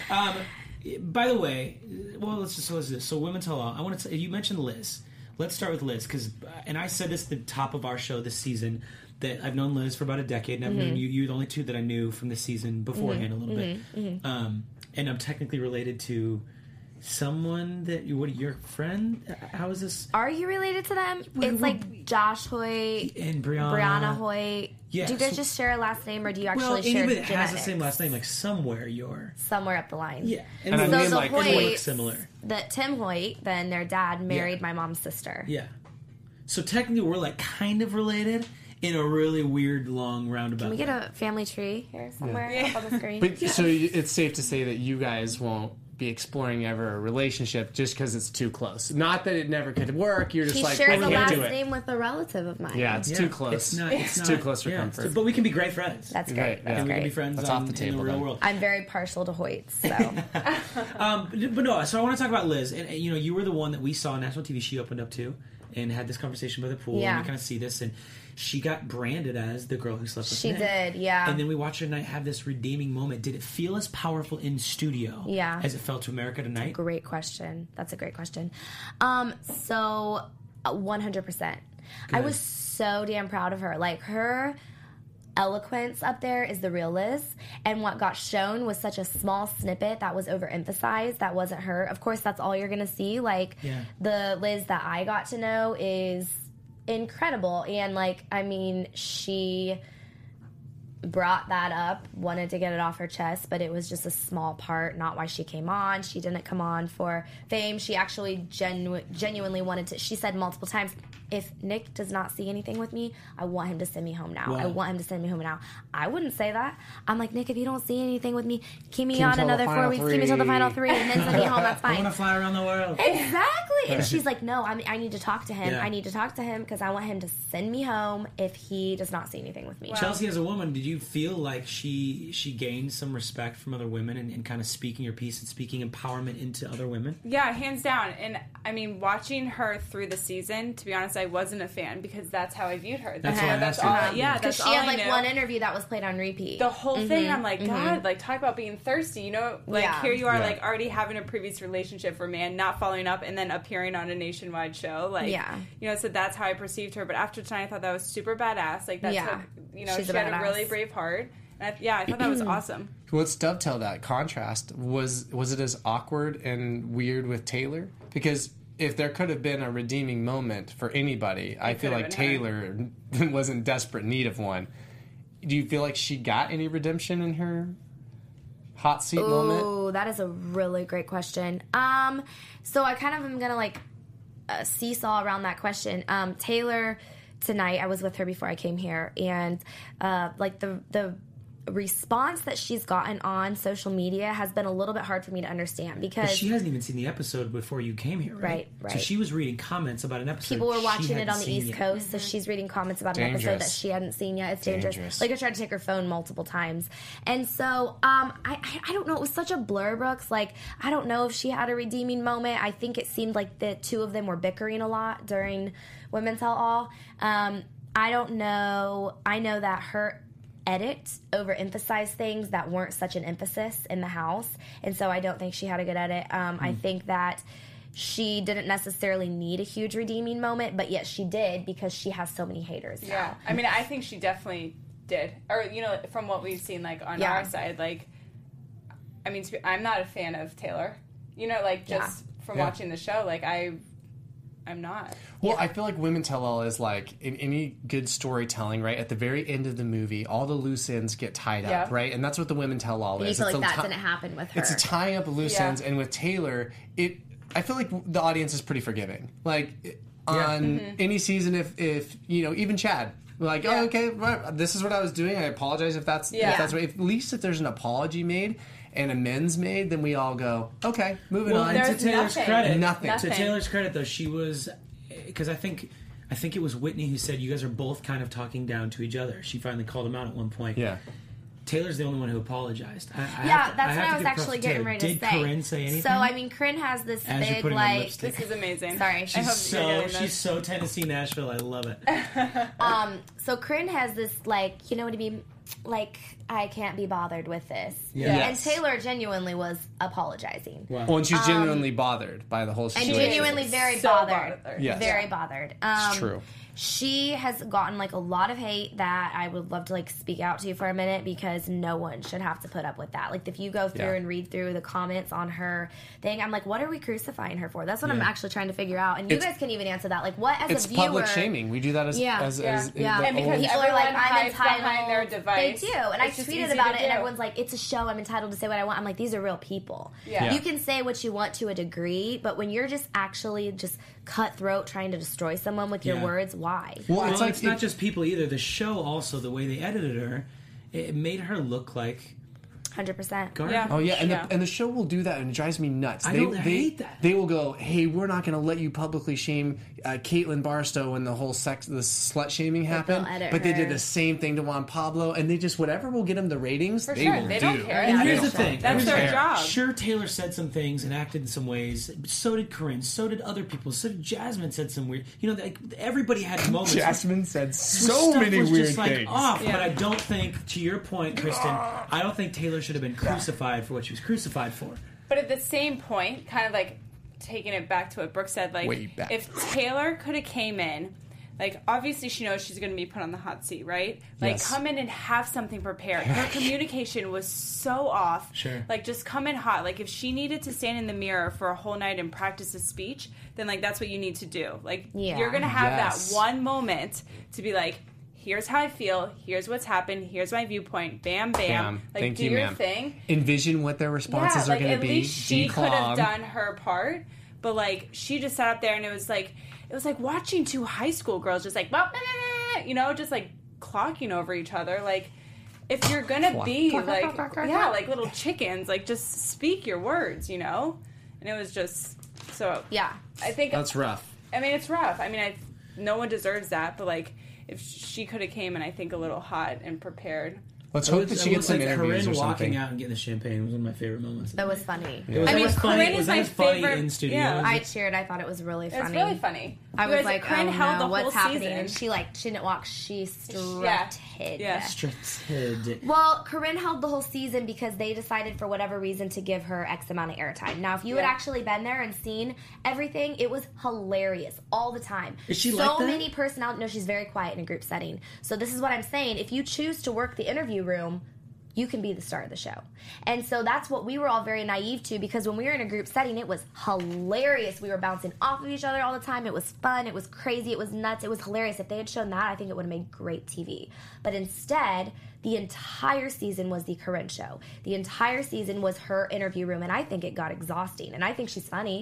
By the way, well, let's do this. So, Women's Law. I want to. You mentioned Liz. Let's start with Liz because, and I said this at the top of our show this season that I've known Liz for about a decade, and I've known you. You're the only two that I knew from the season beforehand a little bit. And I'm technically related to someone that your friend. How is this? Are you related to them? It's like Josh Hoyt and Brianna. Brianna Hoyt. Yeah, do you guys just share a last name, or do you actually well, share anybody that genetics? has the same last name, like somewhere you're somewhere up the line? Yeah, and so name the like Hoyts, similar. That Tim Hoyt, then their dad married my mom's sister. Yeah, so technically we're like kind of related in a really weird, long roundabout. Can we get a family tree here somewhere up on the screen? But so it's safe to say that you guys won't be exploring ever a relationship just because it's too close. Not that it never could work. You're just he like, shares we a can't last do it. name with a relative of mine. Yeah, it's too close. It's not. It's too close for comfort. But we can be great friends. That's great. Right, That's and we great. can be friends That's off the in table, the real then. world. I'm very partial to Hoyts, so But no, so I want to talk about Liz. And you were the one that we saw on national TV. She opened up to and had this conversation by the pool. Yeah. And we kind of see this, and she got branded as the girl who slept with she Nick. did. Yeah. And then we watched her tonight have this redeeming moment. Did it feel as powerful in studio as it felt to America tonight? Great question. That's a great question. So 100%. I was so damn proud of her. Like her eloquence up there is the real Liz, and what got shown was such a small snippet that was overemphasized. That wasn't her. Of course, that's all you're gonna see. Like the Liz that I got to know is incredible, and like I mean, she brought that up, wanted to get it off her chest, but it was just a small part, not why she came on. She didn't come on for fame. She actually genuinely wanted to. She said multiple times, if Nick does not see anything with me, I want him to send me home now. Wow. I want him to send me home now. I wouldn't say that. I'm like, Nick, if you don't see anything with me, keep me on another 4 weeks. Keep me till the final 3 and then send me home. That's I fine. want to fly around the world. Exactly. And she's like, no, I need to talk to him. Yeah. I need to talk to him because I want him to send me home if he does not see anything with me. Wow. Chelsea, as a woman, did you feel like she gained some respect from other women and kind of speaking her piece and speaking empowerment into other women? Yeah, hands down. And I mean, watching her through the season, to be honest, I wasn't a fan because that's how I viewed her. That's why I that's asked you all. that. Yeah, Because that's she all had I like knew. one interview that was played on repeat. The whole thing, I'm like, God, like talk about being thirsty. You know, like here you are, like already having a previous relationship for a man, not following up, and then appearing on a nationwide show. Like, you know, so that's how I perceived her. But after tonight, I thought that was super badass. Like that's what, you know, She's she had a really brave heart. And I thought that was awesome. Let's dovetail that contrast. Was it as awkward and weird with Taylor? Because if there could have been a redeeming moment for anybody, I feel like Taylor was in desperate need of one. Do you feel like she got any redemption in her hot seat moment? Oh, that is a really great question. So I kind of am gonna like seesaw around that question. Taylor, tonight I was with her before I came here, and like the response that she's gotten on social media has been a little bit hard for me to understand because But she hasn't even seen the episode before you came here, right? Right. So she was reading comments about an episode. people were she watching it hadn't on the seen East yet. Coast, so she's reading comments about an episode that Dangerous. she hadn't seen yet. It's dangerous. Dangerous. Like, I tried to take her phone multiple times. And so, I don't know. It was such a blur, Brooks. Like, I don't know if she had a redeeming moment. I think it seemed like the two of them were bickering a lot during Women's Tell All. I don't know. I know that her edit overemphasized things that weren't such an emphasis in the house, and so I don't think she had a good edit. I think that she didn't necessarily need a huge redeeming moment, but yet she did because she has so many haters. Yeah, I mean, I think she definitely did. Or, you know, from what we've seen, like, on our side, like, I mean, I'm not a fan of Taylor. You know, like, just from watching the show, like, I'm not. Well, I feel like Women Tell All is like in any good storytelling, right? At the very end of the movie, all the loose ends get tied up, right? And that's what the Women Tell All And you is. feel It's like a that ti- didn't happen with her. It's a tying up of loose ends, and with Taylor, I feel like the audience is pretty forgiving. Like on any season, if you know, even Chad, like, oh, okay, right, this is what I was doing. I apologize if that's right. At least if there's an apology made and amends made, then we all go, okay, moving Well, on. and to There's Taylor's nothing. credit, Nothing. To Taylor's credit, though, she was because I think it was Whitney who said you guys are both kind of talking down to each other. She finally called him out at one point. Yeah. Taylor's the only one who apologized. That's what I was actually getting ready to say. Did Corinne say anything? So, I mean, Corinne has this As you're big, putting on like... lipstick. This is amazing. Sorry. I hope She's you're getting she's this. so Tennessee Nashville. I love it. So Corinne has this, like, you know what I mean? Like, I can't be bothered with this. Yeah. Yes. And Taylor genuinely was apologizing. Wow. Well, and she's genuinely bothered by the whole And situation. genuinely very So bothered. bothered. Yes. Very bothered. It's true. She has gotten, like, a lot of hate that I would love to, like, speak out to for a minute because no one should have to put up with that. Like, if you go through and read through the comments on her thing, I'm like, what are we crucifying her for? That's what I'm actually trying to figure out. And you guys can even answer that. Like, what, as It's a viewer... public shaming. We do that as Yeah. as Yeah. the And because old- People are like, everyone I'm hides entitled. behind their device. They do. And I It's just tweeted easy about to it, and do. everyone's like, it's a show. I'm entitled to say what I want. I'm like, these are real people. Yeah. You can say what you want to a degree, but when you're just actually just cutthroat trying to destroy someone with your Yeah. words, why? Well, Well, it's like it's not just people either. The show also, the way they edited her, it made her look like 100%. garbage. Yeah. Oh yeah, and Yeah. the show will do that, and it drives me nuts. I hate that. They will go, "Hey, we're not going to let you publicly shame Caitlyn Barstow when the whole the slut shaming happened." they'll edit But they her. did the same thing to Juan Pablo, and they just whatever will get them the ratings. For they sure. will They do. don't care. And Yeah, here's they the don't. thing. That's Here's their the thing. job. Sure, Taylor said some things and acted in some ways. But so did Corinne. So did other people. So did Jasmine said some weird... You know, like, everybody had moments. Jasmine said where so stuff many was weird just, like, things. off. Yeah. But I don't think, to your point, Kristen, I don't think Taylor should have been crucified for what she was crucified for. But at the same point, kind of like taking it back to what Brooke said, like Way back. if Taylor could have came in, like obviously she knows she's going to be put on the hot seat, right? Like Yes. come in and have something prepared. Her communication was so off. Sure. Like just come in hot. Like if she needed to stand in the mirror for a whole night and practice a speech, then like that's what you need to do. Like Yeah. you're going to have Yes. that one moment to be like, here's how I feel. Here's what's happened. Here's my viewpoint. Bam, bam. Bam. Like Thank do you, your ma'am. thing. Envision what their responses are like going to at be. least she could have Declawed. done her part, but like she just sat up there and it was like watching two high school girls just like, well, you know, just like clocking over each other. Like if you're gonna be like, yeah, like little chickens, like just speak your words, you know. And it was just so. Yeah. I think That's rough. I mean, it's rough. I mean, no one deserves that, but like if she could have came in, I think a little hot and prepared. Let's hope that she gets some interviews Corinne or walking something. out and getting the champagne was one of my favorite moments. That was funny. It was I mean, always funny. Corinne It was is my always funny favorite- in studio. yeah. I cheered. I thought it was really funny. It's really funny. I You was guys, like, Corinne oh held no, the what's whole happening? season. And she didn't walk, she strutted. Yeah. Strutted. Well, Corinne held the whole season because they decided for whatever reason to give her X amount of airtime. Now, if you had Yeah. actually been there and seen everything, it was hilarious all the time. Is she so like that? many personalities. No, she's very quiet in a group setting. So this is what I'm saying. If you choose to work the interview room, you can be the star of the show. And so that's what we were all very naive to, because when we were in a group setting, it was hilarious. We were bouncing off of each other all the time. It was fun. It was crazy. It was nuts. It was hilarious. If they had shown that, I think it would have made great TV. But instead, the entire season was the Corinne show. The entire season was her interview room, and I think it got exhausting. And I think she's funny.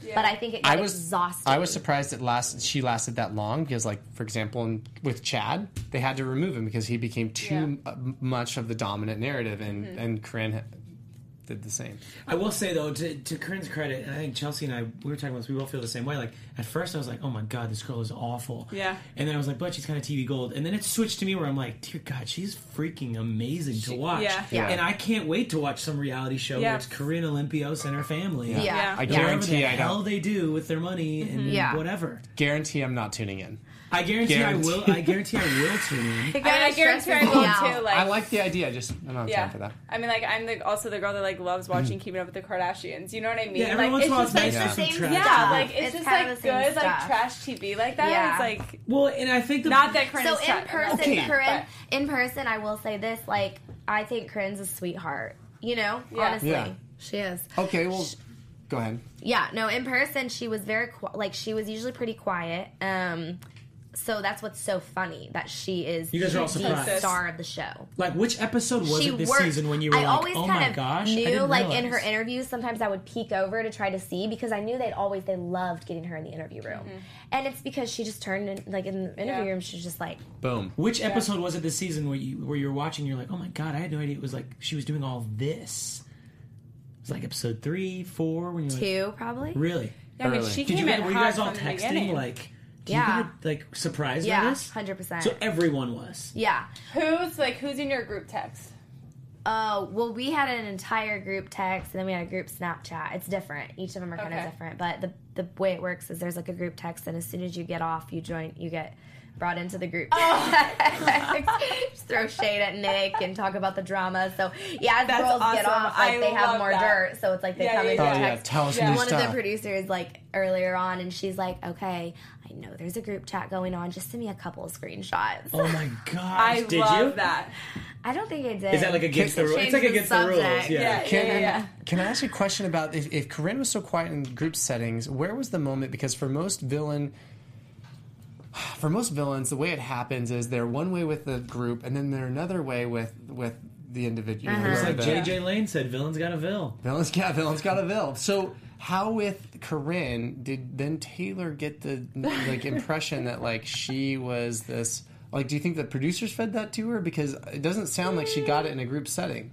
but I think it got exhausting. I was surprised she lasted that long because, like, for example, with Chad, they had to remove him because he became too much of the dominant narrative, and Corinne did the same. I will say, though, to Corinne's credit, and I think Chelsea and I, we were talking about this, we both feel the same way. Like, at first I was like, oh my God, this girl is awful. Yeah. And then I was like, but she's kind of TV gold. And then it switched to me where I'm like, dear God, she's freaking amazing to watch. Yeah. And I can't wait to watch some reality show where it's Corinne Olympios and her family. Yeah. I Whatever guarantee the I hell don't. they do with their money and whatever. Guarantee I'm not tuning in. I guarantee I will tune in. I guarantee I will too. Like, I like the idea. Just I don't have time for that. I mean, like, I'm also the girl that like loves watching Keeping Up with the Kardashians. You know what I mean? Yeah, every like, once in a while it's it's just nice like for some trash. yeah, like it's just kind like of the same good like stuff. trash TV like that. Yeah. It's like Well, and I think not that Corinne So is in trash. person, Okay. Corinne, in person, I will say this: like, I think Corinne's a sweetheart. You know, honestly, Yeah. she is. Okay, well, go ahead. Yeah, no, in person, she was very like she was usually pretty quiet. So that's what's so funny that she is You guys are all the surprised. star of the show. Like, which episode was She it this worked- season when you were I like, always oh kind my of gosh? I knew, didn't like, in realize. her interviews, sometimes I would peek over to try to see because I knew they loved getting her in the interview room. And it's because she just turned in, like, in the interview room, she's just like, Boom. Which episode was it this season where you were watching? You're like, oh my God, I had no idea it was like she was doing all this. It was like episode 3, 4 when you were 2, probably? like, really? I mean, Early. she Did came you in were you hot guys all from the texting beginning. like? Yeah. You get, like surprised by Yeah, this? 100%. So everyone was. Yeah. Who's in your group text? Well, we had an entire group text, and then we had a group Snapchat. It's different. Each of them are kind of Okay. different. But the way it works is there's like a group text, and as soon as you get off, you get brought into the group text. Just throw shade at Nick and talk about the drama. So, yeah, as That's girls get awesome. off, like, I they have love more that. dirt. So it's like they Yeah, come yeah, into yeah. Oh yeah, text. tell us new One of stuff. the producers, like, earlier on, and she's like, okay, I know there's a group chat going on. Just send me a couple of screenshots. Oh my gosh! I Did love you? that. I don't think I did. Is that like against the rules? It's like Change the against the rules. subject. Yeah. Can I ask you a question about if Corinne was so quiet in group settings? Where was the moment? Because for most villains, the way it happens is they're one way with the group, and then they're another way with the individual. It's like The- JJ Lane said, "Villains got a vil." Villains got a vil. So how with Corinne did then Taylor get the like impression that like she was this? Like, do you think the producers fed that to her? Because it doesn't sound like she got it in a group setting.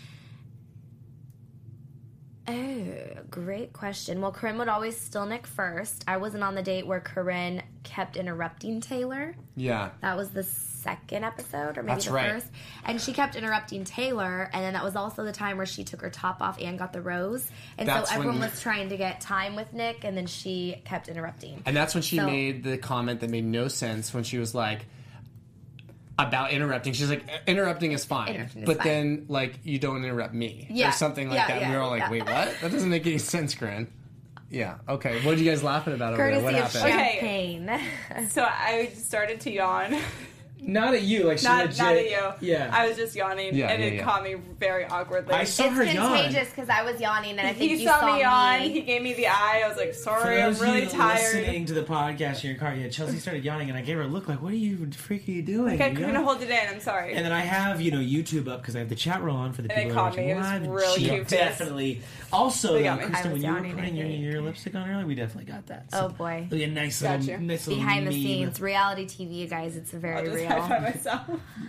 Oh, great question. Well, Corinne would always still Nick first. I wasn't on the date where Corinne kept interrupting Taylor. Yeah. That was the second episode, or maybe That's the right. first. And she kept interrupting Taylor, and then that was also the time where she took her top off and got the rose. And That's so everyone when- was trying to get time with Nick, and then she kept interrupting. And that's when she So- made the comment that made no sense when she was like, about interrupting. She's like, interrupting is fine. Interrupting is but fine. then, like, you don't interrupt me. Yeah. Or something like Yeah, that. And we yeah, were all like, yeah. wait, what? That doesn't make any sense, Corinne. Yeah. Okay. What are you guys laughing about over there? Courtesy What of happened? Okay. champagne. So I started to yawn. Not at you, like she Not legit. at you. Yeah. I was just yawning, Yeah, and yeah, it yeah. caught me very awkwardly. I saw It's her yawn. contagious because I was yawning, and I think He you saw me yawn. me. He gave me the eye. I was like, For sorry, I'm those really of you tired. listening to the podcast in your car, yeah, Chelsea started yawning, and I gave her a look like, "What are you freaking doing?" Okay, I You couldn't know? hold it in. I'm sorry. And then I have, YouTube up because I have the chat roll on for the And it people who are caught me. watching It was live. and really she cute face. definitely. Also, They though, got me. Kristen, I was when you were yawning, putting I think. your lipstick on earlier, we definitely got that. Oh, boy. Really a nice Got little, you. nice little Behind the meme. scenes, reality TV, you guys, it's I'll very just real. high five myself.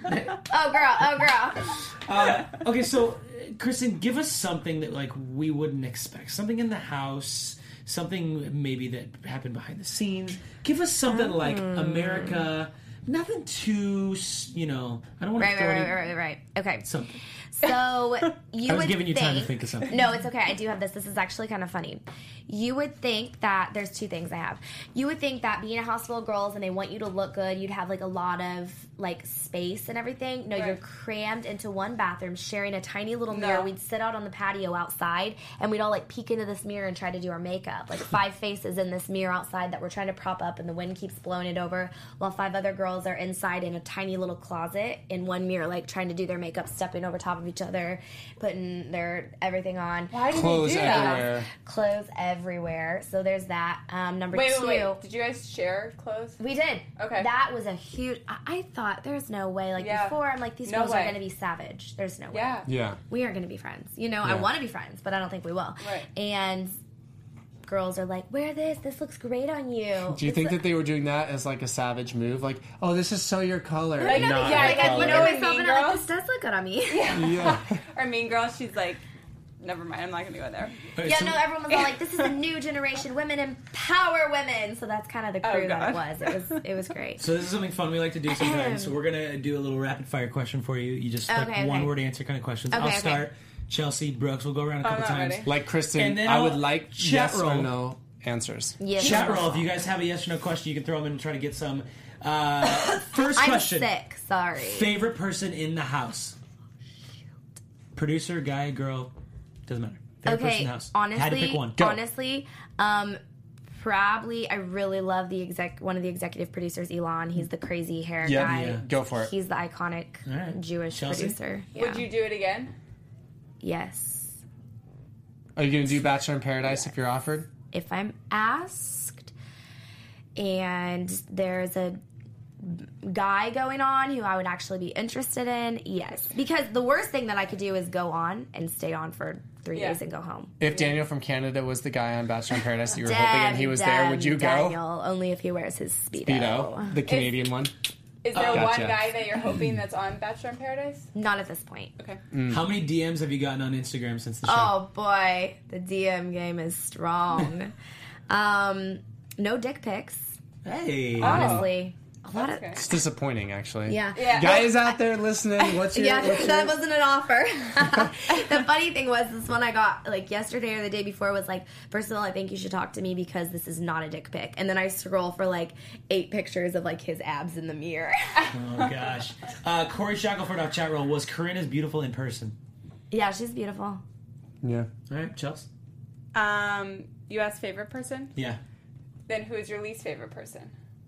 Oh, girl. Okay, so Kristen, give us something that like we wouldn't expect. Something in the house, something maybe that happened behind the scenes. Give us something like America. Nothing too, I don't want to throw any- Right. Okay. something. So you I was would giving you time to think of something. No, it's okay. I do have this. This is actually kind of funny. You would think that there's two things I have. You would think that being a house full of girls and they want you to look good, you'd have like a lot of like space and everything. No, Right. you're crammed into one bathroom, sharing a tiny little No. mirror. We'd sit out on the patio outside and we'd all like peek into this mirror and try to do our makeup. Like 5 faces in this mirror outside that we're trying to prop up and the wind keeps blowing it over, while 5 other girls are inside in a tiny little closet in one mirror, like trying to do their makeup, stepping over top of each other, putting their everything on. Why did Clothes he do that? everywhere. Clothes everywhere. So there's that. Number Wait, 2. wait. Did you guys share clothes? We did. Okay. That was a huge. I thought there's no way. Like Yeah. before, I'm like, these No girls are way. going to be savage. There's no way. Yeah. Yeah. We aren't going to be friends. I Yeah. want to be friends, but I don't think we will. Right. And girls are like, wear this. This looks great on you. Do you think that they were doing that as like a savage move? Like, oh, this is so your color. Like, Not yeah, your like, color. you know, in myself Mean and I'm like, Girls? this does look good on me. Yeah. Or Mean Girls, she's like, never mind, I'm not going to go there. Okay, Yeah, so- no, everyone was all like, this is a new generation. Women empower women. So that's kind of the crew that it was. It was great. So this is something fun we like to do sometimes. So we're gonna do a little rapid fire question for you. You just Okay. one word answer kind of questions. Okay, I'll okay. start. Chelsea, Brooks. We'll go around a couple not times. ready. Like Kristen, And then I would I'll- like chat yes roll. or no answers. Yes. Chat roll. If you guys have a yes or no question, you can throw them in and try to get some. First I'm question. sick. Sorry. Favorite person in the house? Producer, guy, girl, doesn't matter. Favorite person in Okay, the house. honestly, Had to pick one. honestly, probably I really love one of the executive producers, Elon. He's the crazy hair Yeah, guy. yeah. Go for it. He's the iconic All right. Jewish Chelsea? producer. Yeah. Would you do it again? Yes. Are you going to do Bachelor in Paradise if you're offered? If I'm asked, and there's a guy going on who I would actually be interested in, yes. Because the worst thing that I could do is go on and stay on for 3 Yeah. days and go home. If Daniel from Canada was the guy on Bachelor in Paradise that you were hoping and he was there, would you go? Daniel, only if he wears his Speedo. Speedo, the Canadian one. Is there Gotcha. one guy that you're hoping that's on Bachelor in Paradise? Not at this point. Okay. How many DMs have you gotten on Instagram since the show? Oh boy, the DM game is strong. No dick pics, Hey. honestly. A lot of Okay. It's disappointing, actually. yeah. Yeah. Guys out there listening, what's your... Yeah, what's your- that wasn't an offer. The funny thing was, this one I got like yesterday or the day before was like, first of all, I think you should talk to me because this is not a dick pic. And then I scroll for like 8 pictures of like his abs in the mirror. Oh gosh. Corey Shackelford off chat roll. Was Corinne as beautiful in person? Yeah, she's beautiful. Yeah. All right, Chelsea. You asked favorite person? Yeah. Then who is your least favorite person?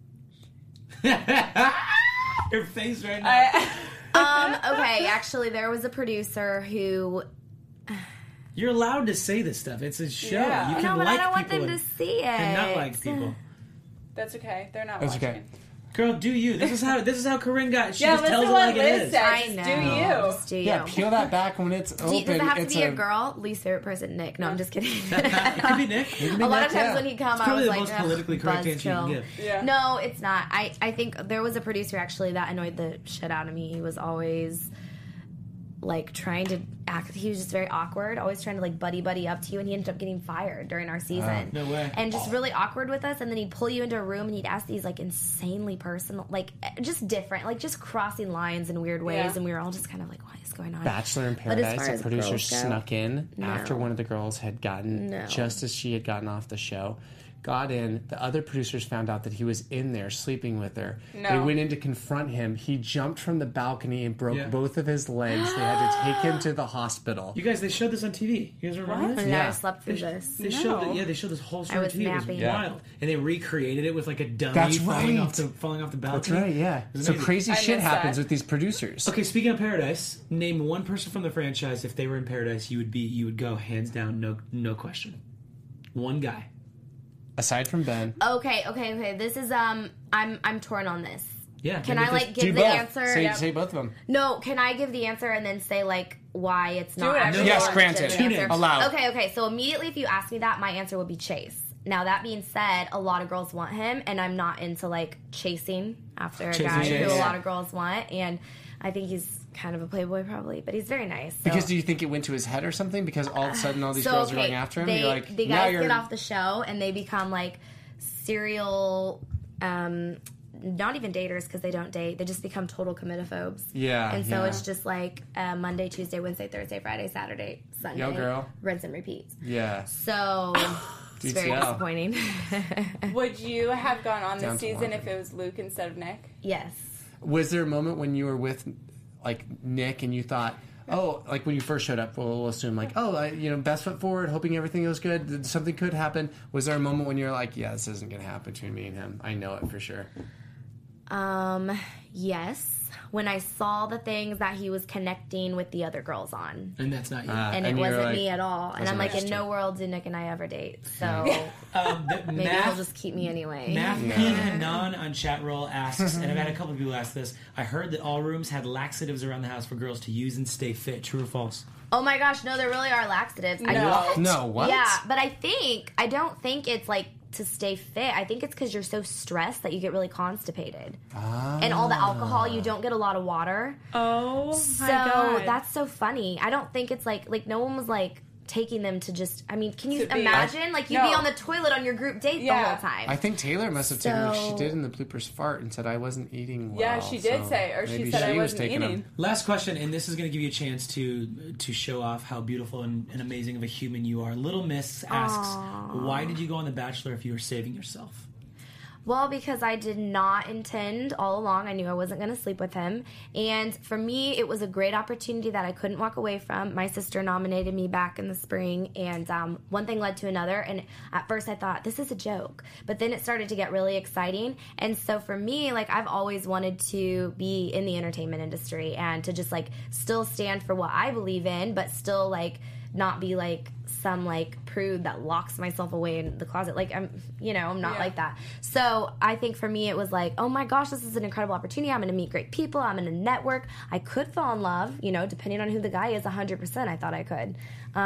Your face right now. Okay, actually, there was a producer who. You're allowed to say this stuff. It's a show. Yeah. You can No, but like I don't want people them to see it. and not like people. That's okay. They're not That's watching. okay. Girl, do you? This is how Corinne got. She Yeah, just listen tells to it what like it Liz is. said. I Just know. do you. Just do you. Yeah, peel that back when it's open. Does it have to it's be a girl? Least favorite person, Nick. No, I'm just kidding. It could be Nick. It could be A lot Nick, of times yeah. when he come, I Probably was the like, most "Ugh, politically correct answer you can buzzkill." give. Yeah. No, it's not. I think there was a producer actually that annoyed the shit out of me. He was always like trying to act. He was just very awkward, always trying to like buddy up to you, and he ended up getting fired during our season. No way. And just really awkward with us. And then he'd pull you into a room and he'd ask these like insanely personal, like just different, like just crossing lines in weird ways. Yeah. And we were all just kind of like, what is going on? Bachelor in But as Paradise, far a as producer girls go, snuck in no. after one of the girls had gotten, No. just as she had gotten off the show, got in. The other producers found out that he was in there sleeping with her. No. They went in to confront him. He jumped from the balcony and broke Yeah. both of his legs. They had to take him to the hospital. You guys, they showed this on TV. You guys remember And this? now I Yeah. slept through this. They showed they showed this whole story I on was TV. It napping. was Yeah. wild, and they recreated it with like a dummy That's falling right. off the balcony. That's right, yeah. It was So amazing. crazy I shit missed happens that. with these producers. Okay, speaking of Paradise, name one person from the franchise. If they were in Paradise, you would go hands down, no question. One guy. Aside from Ben. Okay. This is I'm torn on this. Yeah. Can maybe I like Do give the both. answer? Say both of them. No, can I give the answer and then say like why it's not? it. actually Yes, a granted. legitimate Tune in. answer? Allowed. Okay. So immediately, if you ask me that, my answer would be Chase. Now that being said, a lot of girls want him, and I'm not into like chasing after a Chasing guy Chase. who a lot of girls want, and I think he's kind of a playboy probably, but he's very nice. So. Because do you think it went to his head or something? Because all of a sudden all these So, girls are okay, going after him. They, You're like, the now guys you're get off the show and they become like serial, not even daters because they don't date. They just become total committaphobes. Yeah, And so yeah. it's just like Monday, Tuesday, Wednesday, Thursday, Friday, Saturday, Sunday. Yo, girl. Rinse and repeats. Yeah. So it's very DTL. disappointing. Would you have gone on Down this to season one. if it was Luke instead of Nick? Yes. Was there a moment when you were with like Nick and you thought, oh, like when you first showed up, we'll assume like, oh, best foot forward, hoping everything goes good, that something could happen. Was there a moment when you were like, yeah, this isn't going to happen between me and him? I know it for sure. Yes. When I saw the things that he was connecting with the other girls on. And that's not you. And it you were wasn't like, me at all. And I'm like, in interesting. no world did Nick and I ever date. So maybe he'll just keep me anyway. Math King Hanan on chat roll asks, and I've had a couple of people ask this, I heard that all rooms had laxatives around the house for girls to use and stay fit. True or false? Oh my gosh, no, there really are laxatives. No, what? Yeah, but I don't think it's like to stay fit. I think it's because you're so stressed that you get really constipated. And all the alcohol, you don't get a lot of water. Oh, So my God. that's so funny. I don't think it's like no one was like taking them to just, I mean, can you To be- imagine? Like you'd be on the toilet on your group date the Yeah. whole time. I think Taylor must have taken what she So- did in the bloopers fart and said I wasn't eating well. Yeah, she did so say, or she maybe said I was wasn't taking eating. them. Last question, and this is going to give you a chance to show off how beautiful and amazing of a human you are. Little Miss asks, why did you go on The Bachelor if you were saving yourself? Well, because I did not intend all along. I knew I wasn't going to sleep with him. And for me, it was a great opportunity that I couldn't walk away from. My sister nominated me back in the spring, and one thing led to another. And at first I thought, this is a joke. But then it started to get really exciting. And so for me, like, I've always wanted to be in the entertainment industry and to just, like, still stand for what I believe in, but still, like, not be, like, some like prude that locks myself away in the closet. Like I'm not like that. So I think for me it was like, oh my gosh, this is an incredible opportunity. I'm going to meet great people. I'm going to network. I could fall in love, depending on who the guy is. 100%, I thought I could.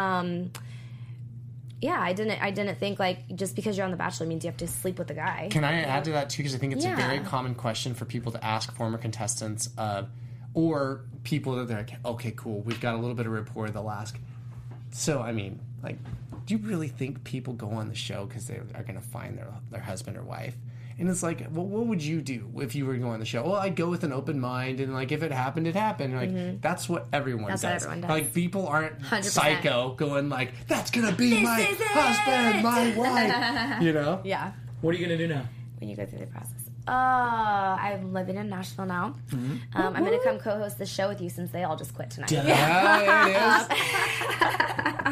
Yeah, I didn't think like just because you're on The Bachelor means you have to sleep with the guy. Can I add to that too? Because I think it's a very Yeah. common question for people to ask former contestants or people that they're like, okay, cool, we've got a little bit of rapport. They'll ask. So, I mean, like, do you really think people go on the show because they are going to find their husband or wife? And it's like, well, what would you do if you were going on the show? Well, I'd go with an open mind, and like if it happened, it happened. Like that's what everyone does. What everyone does. Like people aren't 100%. psycho going like, that's gonna be my is it. husband, my wife. You know? Yeah. What are you going to do now? When you go through the process. I'm living in Nashville now. I'm going to come co-host the show with you since they all just quit tonight. Yeah, there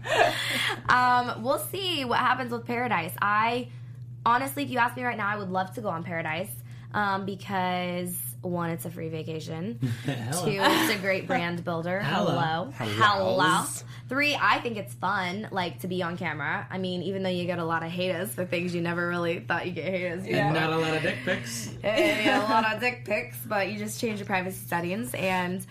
it is. We'll see what happens with Paradise. Honestly, if you ask me right now, I would love to go on Paradise because, one, it's a free vacation. Hello. 2, it's a great brand builder. Hello. Hello. 3, I think it's fun, like, to be on camera. I mean, even though you get a lot of haters for things you never really thought you get haters for. And not a lot of dick pics. Yeah, a lot of dick pics, but you just change your privacy settings. And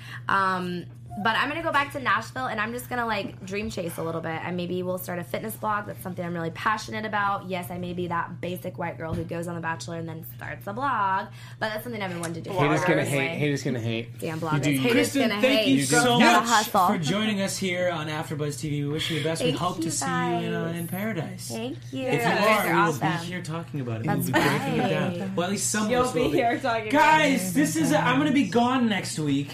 but I'm gonna go back to Nashville, and I'm just gonna like dream chase a little bit, and maybe we'll start a fitness blog. That's something I'm really passionate about. Yes, I may be that basic white girl who goes on The Bachelor and then starts a blog, but that's something I've been wanting to do. Haters gonna honestly. hate. Haters gonna hate. Damn You bloggers. do you. Haters Kristen, gonna thank hate. you so Gotta much hustle. for joining us here on AfterBuzz TV. We wish you the best. We Thank hope you to see guys. you in Paradise. Thank you. If you guys are, we will awesome. be here talking about it. That's We'll be breaking it right. down. Well, at least some of You'll us will be here talking Guys, this is. I'm going to be gone next week.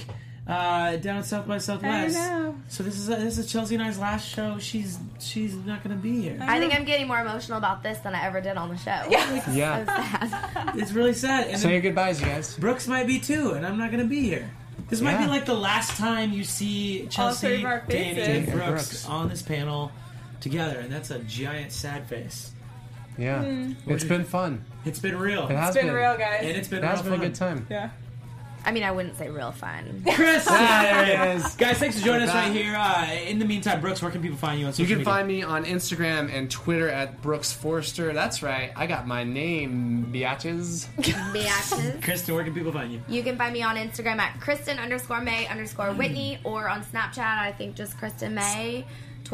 Down at South by Southwest. I know. So this is Chelsea and I's last show. She's not going to be here. I think I'm getting more emotional about this than I ever did on the show. Yeah. Sad. It's really sad. And Say your goodbyes, you guys. Brooks might be too, and I'm not going to be here. This might be Yeah. like the last time you see three Chelsea, of our Danny, faces. and And Brooks Brooks. on this panel together, and that's a giant sad face. Yeah. It's been fun. It's been real. It has It's been real, guys. And it's been It has real been a fun. good time. Yeah. I mean, I wouldn't say real fun. Chris! There it is. Guys, thanks for joining us We're right back. here. In the meantime, Brooks, where can people find you on social You can media? find me on Instagram and Twitter at Brooks Forster. That's right. I got my name, biatches. Biatches. Kristen, where can people find you? You can find me on Instagram at Kristen_May_Whitney or on Snapchat, I think just Kristen May.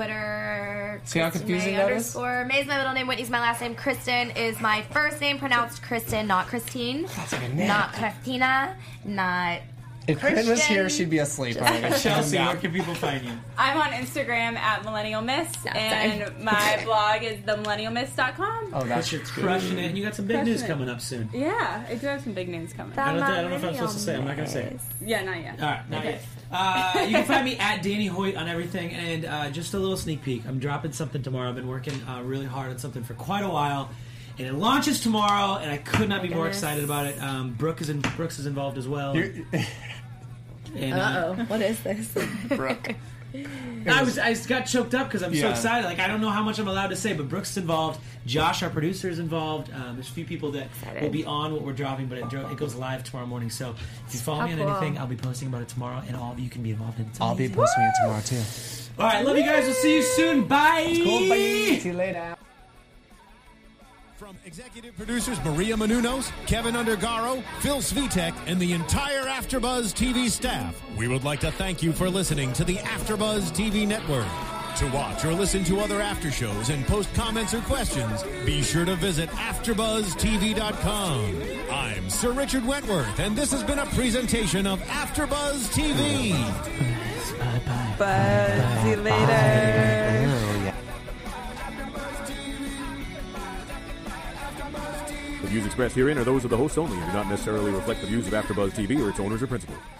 Twitter, See how Kristen confusing May that is? _ May's my middle name, Whitney's my last name. Kristen is my first name, pronounced Kristen, not Christine. That's a good name. Not Christina, not If Quinn was here, Christian. she'd be asleep already. Chelsea, where can people find you? I'm on Instagram at Millennial Miss, No, and sorry. my blog is themillennialmiss.com. Oh, that's You're crushing it, and you got some big Crushing news it. coming up soon. Yeah, I do have some big names coming. I don't know if I'm supposed to say it. I'm not going to say it. Yeah, not yet. All right, not Okay. yet. You can find me at Danny Hoyt on everything, and just a little sneak peek. I'm dropping something tomorrow. I've been working really hard on something for quite a while, and it launches tomorrow, and I could not be more goodness. excited about it. Brooks is involved as well. You're- And, Uh-oh, what is this? Brooke. I got choked up because I'm so Yeah. excited. Like, I don't know how much I'm allowed to say, but Brooks is involved. Josh, our producer, is involved. There's a few people that Excited. will be on what we're dropping, but it goes live tomorrow morning. So if you follow How me on cool. anything, I'll be posting about it tomorrow, and all of you can be involved in it. It's I'll be amazing. posting it tomorrow too. All right, love you guys. We'll see you soon. Bye. Cool, bye. See you later. From executive producers Maria Menounos, Kevin Undergaro, Phil Svitek, and the entire AfterBuzz TV staff, we would like to thank you for listening to the AfterBuzz TV network. To watch or listen to other after shows and post comments or questions, be sure to visit AfterBuzzTV.com. I'm Sir Richard Wentworth, and this has been a presentation of AfterBuzz TV. Bye. See you later. The views expressed herein are those of the hosts only and do not necessarily reflect the views of AfterBuzz TV or its owners or principals.